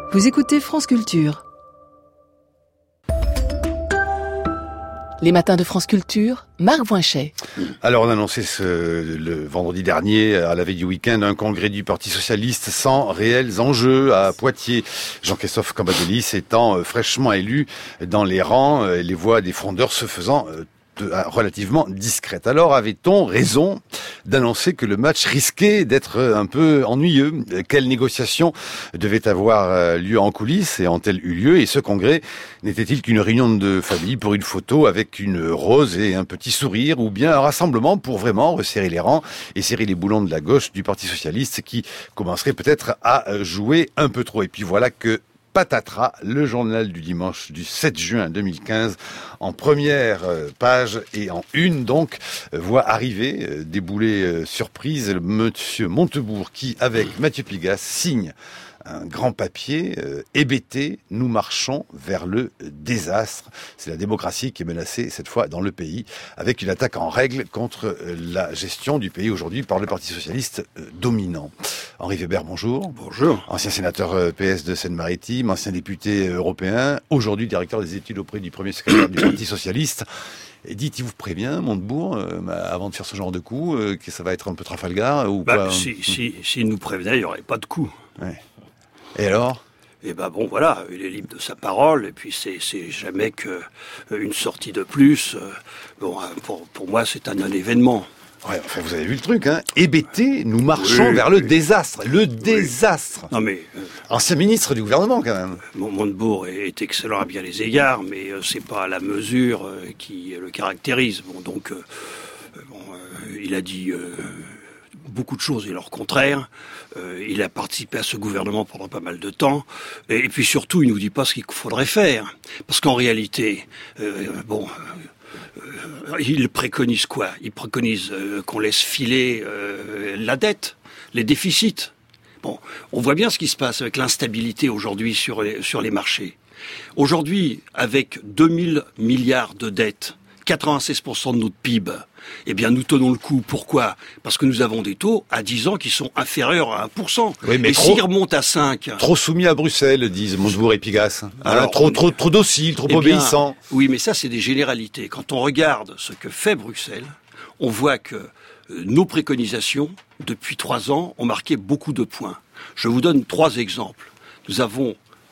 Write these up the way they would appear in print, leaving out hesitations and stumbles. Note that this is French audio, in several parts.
Vous écoutez France Culture. Les matins de France Culture, Marc Voinchet. Alors on a annoncé le vendredi dernier, à la veille du week-end, un congrès du Parti Socialiste sans réels enjeux à Poitiers. Jean-Christophe Cambadélis étant fraîchement élu dans les rangs, les voix des frondeurs se faisant relativement discrète. Alors avait-on raison d'annoncer que le match risquait d'être un peu ennuyeux? Quelles négociations devaient avoir lieu en coulisses et ont-elles eu lieu? Et ce congrès n'était-il qu'une réunion de famille pour une photo avec une rose et un petit sourire, ou bien un rassemblement pour vraiment resserrer les rangs et serrer les boulons de la gauche du Parti Socialiste qui commencerait peut-être à jouer un peu trop? Et puis voilà que patatras, le journal du dimanche du 7 juin 2015, en première page et en une donc, voit arriver, débouler surprise, monsieur Montebourg qui, avec Mathieu Pigasse, signe un grand papier, hébété, nous marchons vers le désastre. C'est la démocratie qui est menacée cette fois dans le pays, avec une attaque en règle contre la gestion du pays aujourd'hui par le Parti Socialiste dominant. Henri Weber, bonjour. Bonjour. Ancien sénateur PS de Seine-Maritime, ancien député européen, aujourd'hui directeur des études auprès du premier secrétaire du Parti Socialiste. Et dites, il vous prévient, Montebourg, avant de faire ce genre de coup, que ça va être un peu Trafalgar ou quoi? S'il nous prévenait, il n'y aurait pas de coup. Ouais. Et alors? Et bon, voilà, il est libre de sa parole, et puis c'est jamais qu'une sortie de plus. Pour moi, c'est un non-événement. Ouais, enfin, vous avez vu le truc, hein. Hébété, nous marchons vers le désastre. Le désastre. Non mais... ancien ministre du gouvernement, quand même. Montebourg est excellent à bien les égards, mais c'est pas à la mesure qui le caractérise. Il a dit beaucoup de choses et leur contraire. Il a participé à ce gouvernement pendant pas mal de temps. Et puis surtout, il nous dit pas ce qu'il faudrait faire. Parce qu'en réalité, il préconise quoi? Il préconise qu'on laisse filer la dette, les déficits. Bon, on voit bien ce qui se passe avec l'instabilité aujourd'hui sur les marchés. Aujourd'hui, avec 2000 milliards de dettes, 96% de notre PIB, eh bien, nous tenons le coup. Pourquoi? Parce que nous avons des taux à 10 ans qui sont inférieurs à 1%. Oui, mais s'ils remontent à 5... Trop soumis à Bruxelles, disent Montebourg et Pigasse. Alors, trop docile, trop obéissant. Oui, mais ça, c'est des généralités. Quand on regarde ce que fait Bruxelles, on voit que nos préconisations, depuis 3 ans, ont marqué beaucoup de points. Je vous donne 3 exemples. Nous avons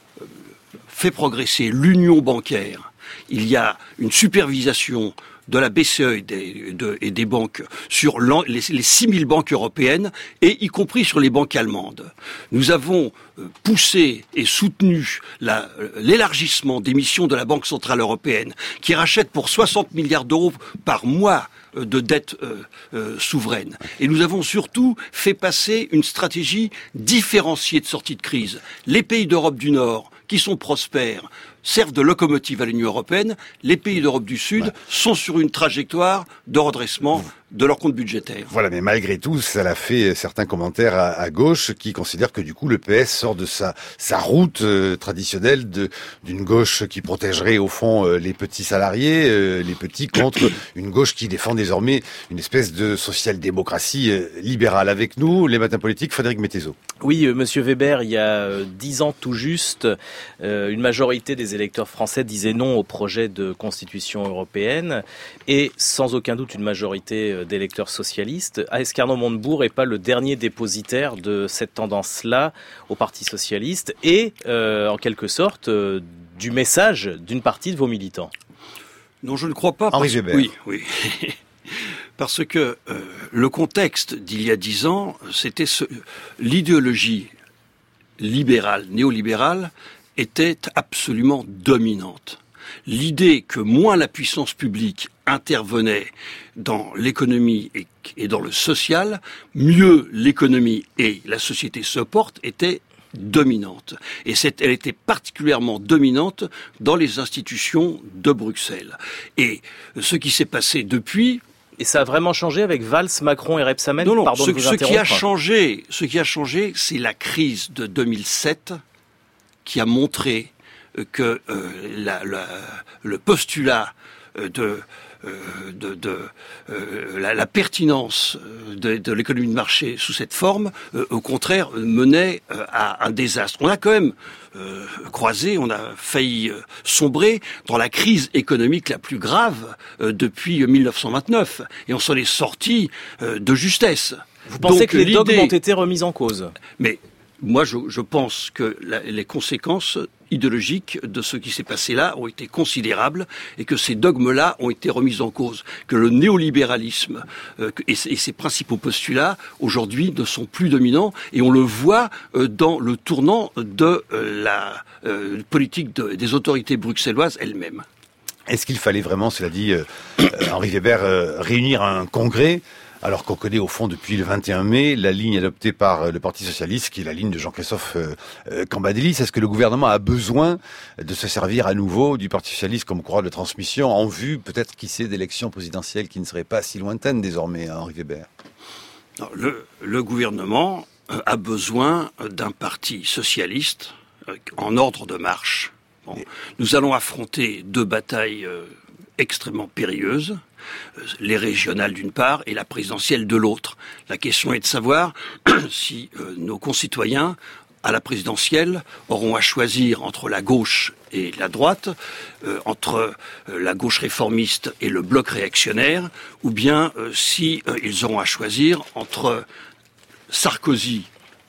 fait progresser l'union bancaire. Il y a une supervision de la BCE et des banques sur les 6000 banques européennes, et y compris sur les banques allemandes. Nous avons poussé et soutenu l'élargissement des missions de la Banque Centrale Européenne, qui rachète pour 60 milliards d'euros par mois de dette souveraine. Et nous avons surtout fait passer une stratégie différenciée de sortie de crise. Les pays d'Europe du Nord, qui sont prospères, servent de locomotive à l'Union européenne. Les pays d'Europe du Sud sont sur une trajectoire de redressement de leur compte budgétaire. Voilà, mais malgré tout, ça l'a fait certains commentaires à gauche qui considèrent que du coup le PS sort de sa route traditionnelle d'une gauche qui protégerait au fond les petits salariés, les petits, contre une gauche qui défend désormais une espèce de social-démocratie libérale. Avec nous, les matins politiques, Frédéric Mettezo. Oui, monsieur Weber, il y a 10 ans tout juste, une majorité des électeurs français disaient non au projet de constitution européenne, et sans aucun doute une majorité d'électeurs socialistes. Est-ce qu'Arnaud Montebourg n'est pas le dernier dépositaire de cette tendance-là au Parti Socialiste et, en quelque sorte, du message d'une partie de vos militants? Non, je ne crois pas. Henri Weber. Oui. Parce que le contexte d'il y a 10 ans, c'était l'idéologie libérale, néolibérale, était absolument dominante. L'idée que moins la puissance publique intervenait dans l'économie et dans le social, mieux l'économie et la société se portent était dominante. Et elle était particulièrement dominante dans les institutions de Bruxelles. Et ce qui s'est passé depuis... Et ça a vraiment changé avec Valls, Macron et Rebsamen? Non, pardon de vous interrompre. Ce qui a changé, c'est la crise de 2007 qui a montré que le postulat la pertinence de l'économie de marché sous cette forme, au contraire, menait à un désastre. On a quand même croisé, on a failli sombrer dans la crise économique la plus grave depuis 1929, et on s'en est sorti de justesse. Vous pensez que les dogmes ont été remis en cause? Mais moi, je pense que les conséquences idéologiques de ce qui s'est passé là ont été considérables et que ces dogmes-là ont été remis en cause. Que le néolibéralisme et ses principaux postulats, aujourd'hui, ne sont plus dominants et on le voit dans le tournant de la politique des autorités bruxelloises elles-mêmes. Est-ce qu'il fallait vraiment, cela dit, Henri Weber, réunir un congrès alors qu'on connaît au fond depuis le 21 mai la ligne adoptée par le Parti Socialiste, qui est la ligne de Jean-Christophe Cambadélis? Est-ce que le gouvernement a besoin de se servir à nouveau du Parti Socialiste comme courroie de transmission en vue, peut-être, qui sait, d'élections présidentielles qui ne seraient pas si lointaines désormais, Henri Weber? Non, le gouvernement a besoin d'un parti socialiste en ordre de marche. Bon, nous allons affronter deux batailles extrêmement périlleuses, les régionales d'une part et la présidentielle de l'autre. La question est de savoir si nos concitoyens, à la présidentielle, auront à choisir entre la gauche et la droite, entre la gauche réformiste et le bloc réactionnaire, ou bien si ils auront à choisir entre Sarkozy,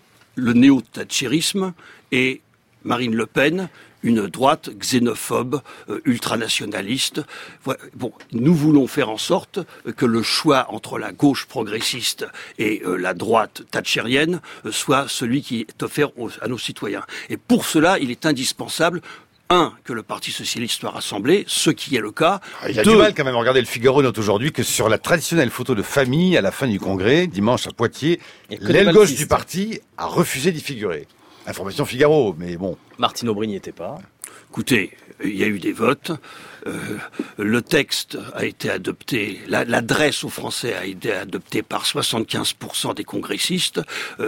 le néo-thatchérisme, et Marine Le Pen, une droite xénophobe, ultranationaliste. Bon, nous voulons faire en sorte que le choix entre la gauche progressiste et la droite thatchérienne soit celui qui est offert à nos citoyens. Et pour cela, il est indispensable que le Parti Socialiste soit rassemblé, ce qui est le cas. Il a du mal quand même. Regardez, le Figaro note aujourd'hui que sur la traditionnelle photo de famille à la fin du congrès, dimanche à Poitiers, l'aile gauche du parti a refusé d'y figurer. Information Figaro, mais bon. Martine Aubry n'y était pas. Écoutez, il y a eu des votes. Le texte a été adopté, l'adresse aux Français a été adoptée par 75% des congressistes.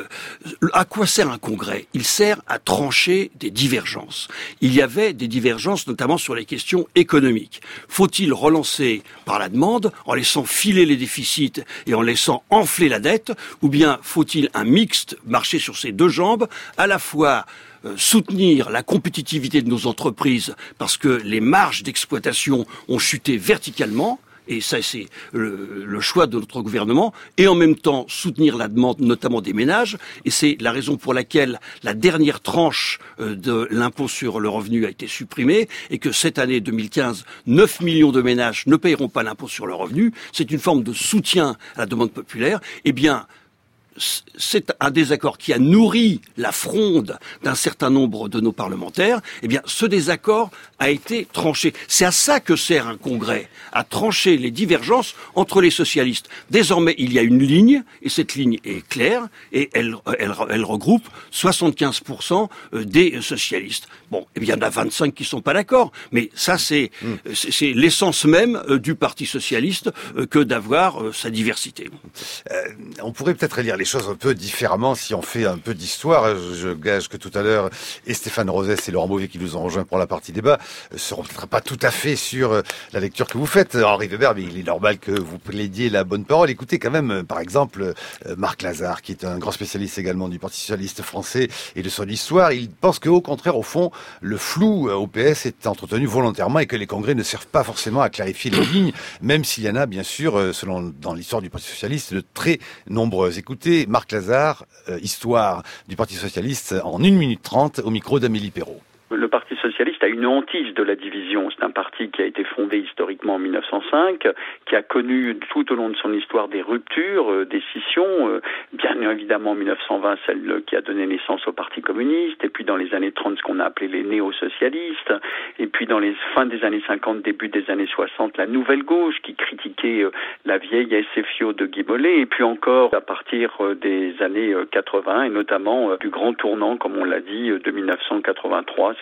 À quoi sert un congrès? Il sert à trancher des divergences. Il y avait des divergences notamment sur les questions économiques. Faut-il relancer par la demande en laissant filer les déficits et en laissant enfler la dette, ou bien faut-il un mixte, marcher sur ses deux jambes, à la fois soutenir la compétitivité de nos entreprises parce que les marges d'exploitation ont chuté verticalement, et ça c'est le choix de notre gouvernement, et en même temps soutenir la demande notamment des ménages, et c'est la raison pour laquelle la dernière tranche de l'impôt sur le revenu a été supprimée, et que cette année 2015, 9 millions de ménages ne paieront pas l'impôt sur le revenu. C'est une forme de soutien à la demande populaire. Eh bien, c'est un désaccord qui a nourri la fronde d'un certain nombre de nos parlementaires. Eh bien, ce désaccord a été tranché. C'est à ça que sert un congrès, à trancher les divergences entre les socialistes. Désormais, il y a une ligne, et cette ligne est claire, et elle regroupe 75% des socialistes. Bon, eh bien, il y en a 25 qui sont pas d'accord, mais ça, c'est l'essence même du Parti socialiste que d'avoir sa diversité. On pourrait peut-être lire les choses un peu différemment si on fait un peu d'histoire. Je gage que tout à l'heure, et Stéphane Rosès et Laurent Beauvais qui nous ont rejoints pour la partie débat seront peut-être pas tout à fait sur la lecture que vous faites, Henri Weber, mais il est normal que vous plaidiez la bonne parole. Écoutez quand même, par exemple, Marc Lazare, qui est un grand spécialiste également du Parti socialiste français et de son histoire. Il pense qu'au contraire, au fond, le flou au PS est entretenu volontairement et que les congrès ne servent pas forcément à clarifier les lignes, même s'il y en a, bien sûr, dans l'histoire du Parti socialiste, de très nombreuses. Écoutez, Marc Lazare, histoire du Parti socialiste, en 1 minute 30, au micro d'Amélie Perrault. Le Parti socialiste a une hantise de la division. C'est un parti qui a été fondé historiquement en 1905, qui a connu tout au long de son histoire des ruptures, des scissions. Bien évidemment, en 1920, celle qui a donné naissance au Parti communiste, et puis dans les années 30, ce qu'on a appelé les néo-socialistes, et puis dans les fins des années 50, début des années 60, la nouvelle gauche qui critiquait la vieille SFIO de Guy Mollet, et puis encore à partir des années 80, et notamment du grand tournant, comme on l'a dit, de 1983, c'est-à-dire au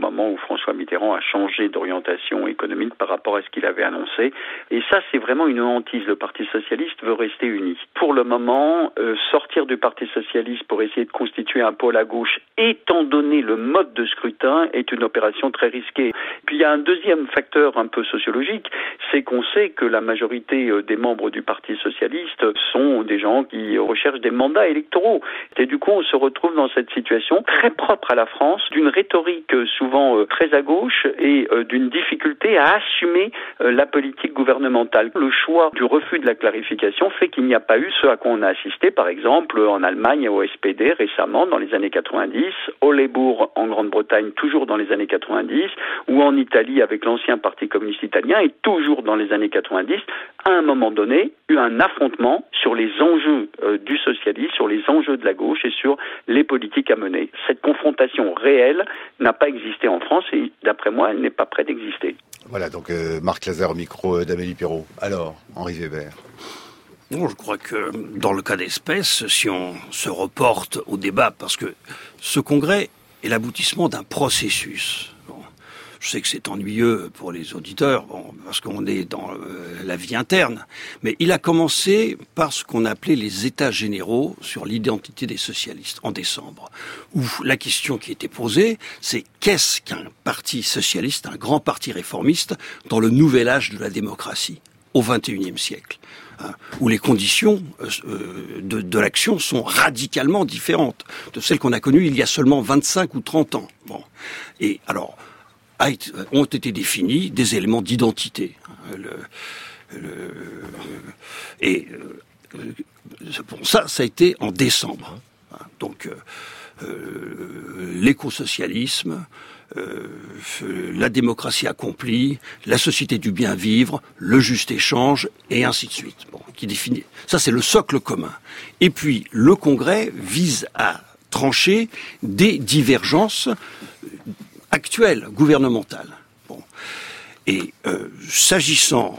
moment où François Mitterrand a changé d'orientation économique par rapport à ce qu'il avait annoncé. Et ça, c'est vraiment une hantise. Le Parti socialiste veut rester uni. Pour le moment, sortir du Parti socialiste pour essayer de constituer un pôle à gauche, étant donné le mode de scrutin, est une opération très risquée. Puis il y a un deuxième facteur un peu sociologique, c'est qu'on sait que la majorité des membres du Parti socialiste sont des gens qui recherchent des mandats électoraux. Et du coup, on se retrouve dans cette situation très propre à la France, d'une rhétorique souvent très à gauche et d'une difficulté à assumer la politique gouvernementale. Le choix du refus de la clarification fait qu'il n'y a pas eu ce à quoi on a assisté, par exemple, en Allemagne au SPD récemment, dans les années 90, au Labour en Grande-Bretagne, toujours dans les années 90, ou en Italie avec l'ancien Parti communiste italien, et toujours dans les années 90, à un moment donné, eu un affrontement sur les enjeux du socialisme, sur les enjeux de la gauche et sur les politiques à mener. Cette confrontation réelle n'a pas existé en France et, d'après moi, elle n'est pas près d'exister. Voilà, donc Marc Lazare au micro d'Amélie Perrault. Alors, Henri Weber. Non, je crois que dans le cas d'espèce, si on se reporte au débat, parce que ce congrès est l'aboutissement d'un processus. Bon, je sais que c'est ennuyeux pour les auditeurs, parce qu'on est dans la vie interne, mais il a commencé par ce qu'on appelait les États généraux sur l'identité des socialistes en décembre, où la question qui était posée, c'est qu'est-ce qu'un parti socialiste, un grand parti réformiste, dans le nouvel âge de la démocratie, au XXIe siècle, où les conditions de l'action sont radicalement différentes de celles qu'on a connues il y a seulement 25 ou 30 ans. Bon. Et alors, ont été définis des éléments d'identité. Bon, ça a été en décembre. Donc, l'écosocialisme, la démocratie accomplie, la société du bien vivre, le juste échange, et ainsi de suite. Bon, qui définit. Ça, c'est le socle commun. Et puis, le Congrès vise à trancher des divergences actuelles, gouvernementales. Bon. Et s'agissant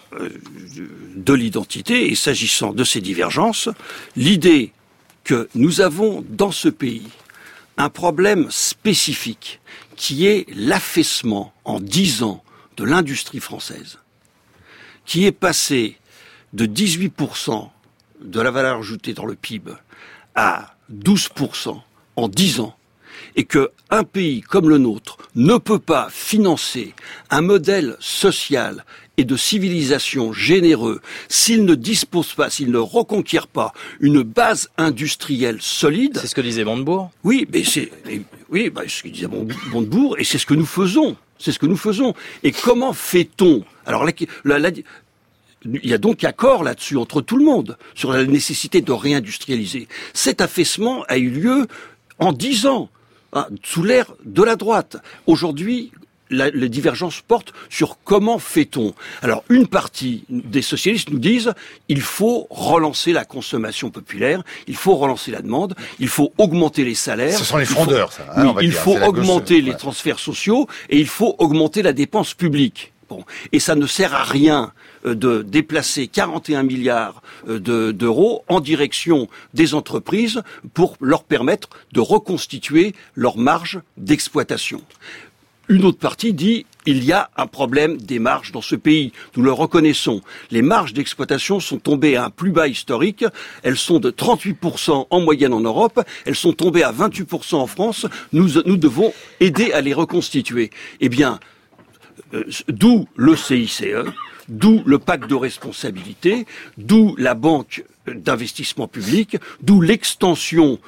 de l'identité et s'agissant de ces divergences, l'idée que nous avons dans ce pays un problème spécifique qui est l'affaissement en 10 ans de l'industrie française, qui est passé de 18% de la valeur ajoutée dans le PIB à 12% en 10 ans, et qu'un pays comme le nôtre ne peut pas financer un modèle social et de civilisation généreux s'il ne dispose pas, s'il ne reconquiert pas une base industrielle solide. C'est ce que disait Montebourg. Oui, mais c'est ce que disait Montebourg, et c'est ce que nous faisons. C'est ce que nous faisons. Et comment fait-on? Alors il y a donc accord là-dessus entre tout le monde sur la nécessité de réindustrialiser. Cet affaissement a eu lieu en 10 ans, sous l'ère de la droite. Aujourd'hui, les divergences portent sur comment fait-on. Alors, une partie des socialistes nous disent il faut relancer la consommation populaire, il faut relancer la demande, il faut augmenter les salaires. Ce sont les frondeurs, ça. Oui, il faut augmenter les transferts sociaux et il faut augmenter la dépense publique. Bon. Et ça ne sert à rien de déplacer 41 milliards d'euros en direction des entreprises pour leur permettre de reconstituer leur marge d'exploitation. Une autre partie dit il y a un problème des marges dans ce pays. Nous le reconnaissons. Les marges d'exploitation sont tombées à un plus bas historique. Elles sont de 38% en moyenne en Europe. Elles sont tombées à 28% en France. Nous devons aider à les reconstituer. Eh bien, d'où le CICE, d'où le pacte de responsabilité, d'où la banque d'investissement public, d'où l'extension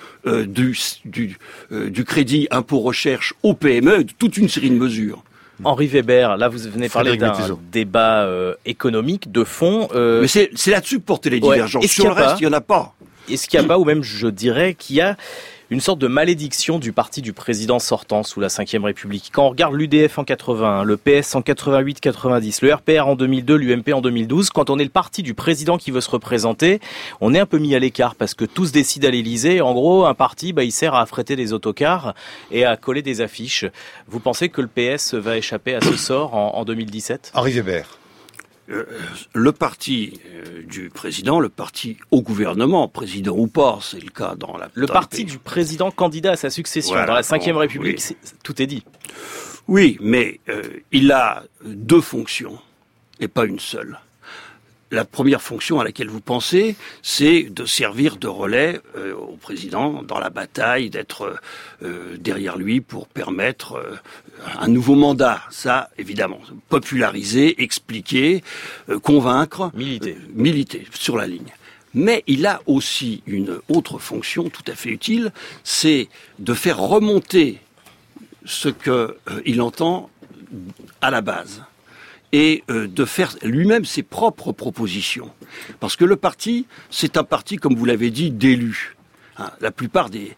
du crédit impôt recherche aux PME, de toute une série de mesures. Henri Weber, là vous venez parler d'un débat économique de fond. Mais c'est là-dessus que porter les divergences. Sur le reste, il n'y en a pas. Est-ce qu'il n'y a pas, ou même je dirais qu'il y a une sorte de malédiction du parti du président sortant sous la Ve République. Quand on regarde l'UDF en 81, le PS en 88-90, le RPR en 2002, l'UMP en 2012, quand on est le parti du président qui veut se représenter, on est un peu mis à l'écart parce que tous décident à l'Élysée. En gros, un parti, il sert à affréter des autocars et à coller des affiches. Vous pensez que le PS va échapper à ce sort en 2017 ? Henri Weber. Le parti du président, le parti au gouvernement, président ou pas, c'est le cas dans la... Le parti du président candidat à sa succession, voilà, dans la Ve République, tout est dit. Oui, mais il a deux fonctions, et pas une seule. La première fonction à laquelle vous pensez, c'est de servir de relais au président dans la bataille, d'être derrière lui pour permettre un nouveau mandat. Ça, évidemment, populariser, expliquer, convaincre, militer sur la ligne. Mais il a aussi une autre fonction tout à fait utile, c'est de faire remonter ce qu'il entend à la base. Et de faire lui-même ses propres propositions. Parce que le parti, c'est un parti, comme vous l'avez dit, d'élus. La plupart des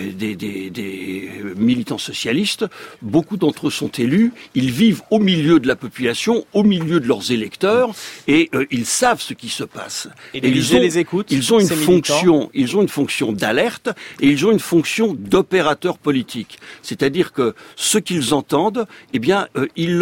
militants socialistes, beaucoup d'entre eux sont élus, ils vivent au milieu de la population, au milieu de leurs électeurs, et ils savent ce qui se passe. Et les écoutent. Ils ont une fonction d'alerte, et ils ont une fonction d'opérateur politique. C'est-à-dire que ce qu'ils entendent, eh bien, ils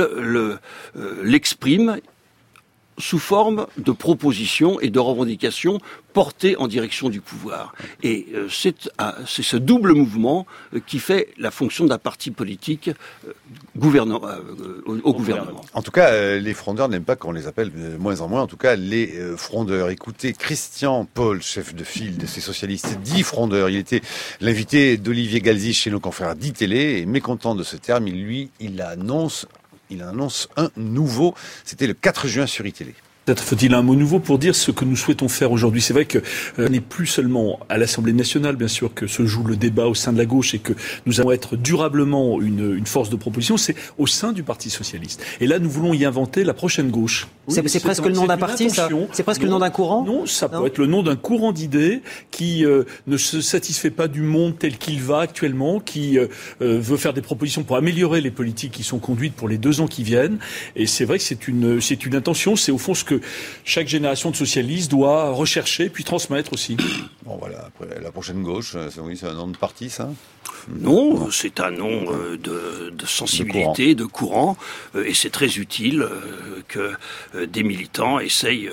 l'expriment sous forme de propositions et de revendications portées en direction du pouvoir. Et c'est ce double mouvement qui fait la fonction d'un parti politique au gouvernement. En tout cas, les frondeurs n'aiment pas qu'on les appelle de moins en moins, en tout cas les frondeurs. Écoutez, Christian Paul, chef de file de ces socialistes, dit frondeur. Il était l'invité d'Olivier Galzi chez nos confrères d'ITélé, et mécontent de ce terme, il annonce un nouveau. C'était le 4 juin sur ITélé. Peut-être faut-il un mot nouveau pour dire ce que nous souhaitons faire aujourd'hui. C'est vrai que n'est plus seulement à l'Assemblée nationale, bien sûr, que se joue le débat au sein de la gauche et que nous allons être durablement une force de proposition, c'est au sein du Parti socialiste. Et là, nous voulons y inventer la prochaine gauche. Oui, c'est presque le nom d'un parti, ça ? C'est presque le nom d'un courant ? Non, ça peut être le nom d'un courant d'idées qui ne se satisfait pas du monde tel qu'il va actuellement, qui veut faire des propositions pour améliorer les politiques qui sont conduites pour les 2 ans qui viennent. Et c'est vrai que c'est une intention, c'est au fond ce que chaque génération de socialistes doit rechercher puis transmettre aussi. Bon voilà, après la prochaine gauche, c'est un nom de parti, ça ? Non, c'est un nom de sensibilité, de courant, et c'est très utile que des militants essayent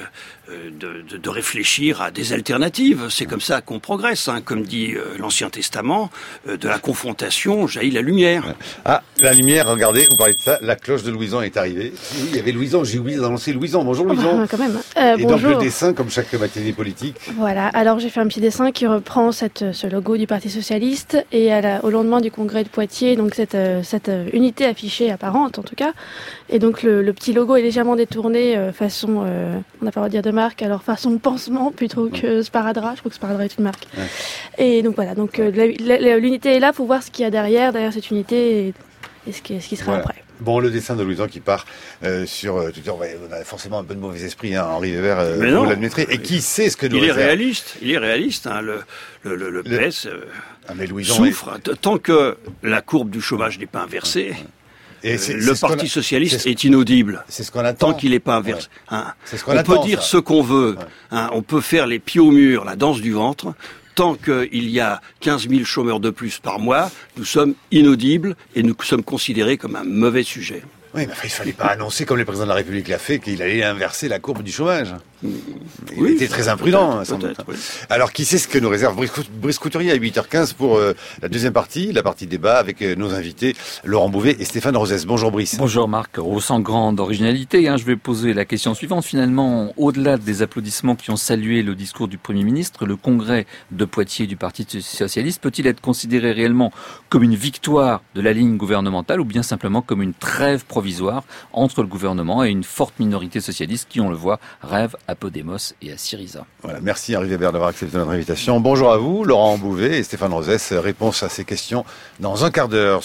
de réfléchir à des alternatives. C'est comme ça qu'on progresse, comme dit l'Ancien Testament, de la confrontation jaillit la lumière. Ah, la lumière, regardez, vous parlez de ça, la cloche de Louison est arrivée. Oui, il y avait Louison, j'ai oublié d'annoncer Louison. Bonjour Louison. Quand même. Et bonjour. donc le dessin, comme chaque matinée politique. Voilà, alors j'ai fait un petit dessin qui reprend ce logo du Parti Socialiste, et au lendemain du congrès de Poitiers, donc cette unité affichée apparente en tout cas, et donc le petit logo est légèrement détourné façon, on n'a pas le droit de dire de marque, alors façon pansement plutôt que sparadrap, je crois que sparadrap est une marque. Ouais. Et donc voilà, donc l'unité est là pour voir ce qu'il y a derrière cette unité et ce qui sera après. Bon, le dessin de Louison qui part sur Twitter, on a forcément un peu de mauvais esprit, Henri Weber, vous l'admettrez. Et qui sait ce que nous réserve. Il est réaliste, le PS souffre. Tant que la courbe du chômage n'est pas inversée, et le Parti socialiste est inaudible. C'est ce qu'on attend. Tant qu'il n'est pas inversé. Ouais. C'est ce qu'on on attend, peut dire ce qu'on veut. On peut faire les pieds au mur, la danse du ventre. Tant qu'il y a 15 000 chômeurs de plus par mois, nous sommes inaudibles et nous sommes considérés comme un mauvais sujet. Oui, mais il fallait pas annoncer, comme le président de la République l'a fait, qu'il allait inverser la courbe du chômage. Il était très imprudent, sans doute. Oui. Alors, qui sait ce que nous réserve Brice Couturier à 8h15 pour la deuxième partie, la partie débat avec nos invités Laurent Bouvet et Stéphane Rosès. Bonjour Brice. Bonjour Marc. Sans grande originalité, je vais poser la question suivante. Finalement, au-delà des applaudissements qui ont salué le discours du Premier ministre, le congrès de Poitiers du Parti socialiste peut-il être considéré réellement comme une victoire de la ligne gouvernementale ou bien simplement comme une trêve provisoire entre le gouvernement et une forte minorité socialiste qui, on le voit, rêve à Podemos et à Syriza. Voilà, merci Henri Weber d'avoir accepté notre invitation. Bonjour à vous, Laurent Bouvet et Stéphane Rosès. Réponse à ces questions dans un quart d'heure.